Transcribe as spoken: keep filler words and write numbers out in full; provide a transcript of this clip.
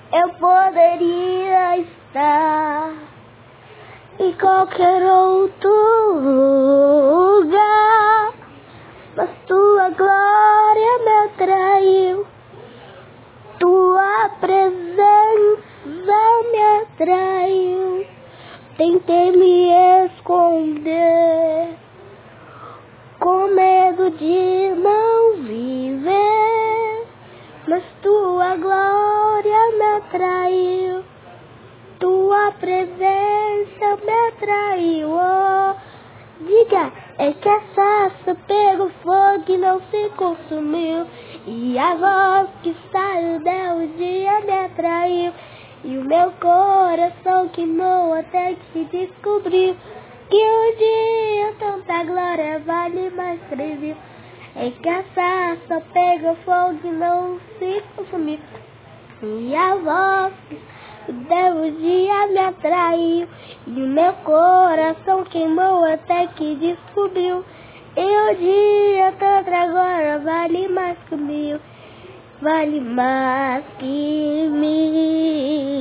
Eu poderia estar em qualquer outro lugar, mas tua glória me atraiu, tua presença me atraiu. Tentei me esconder, com medo de não viver, mas tua glória me atraiu, tua presença me atraiu. Oh, diga, é que a sarça pegou fogo e não se consumiu, e a voz que saiu del dia me atraiu, e o meu coração queimou até que descobriu que um dia tanta glória vale mais três mil. É que a sarça pegou fogo e não se consumiu, e a voz que Deus dia me atraiu, e o meu coração queimou até que descobriu, e o dia tanto agora vale mais que mil, vale mais que mil.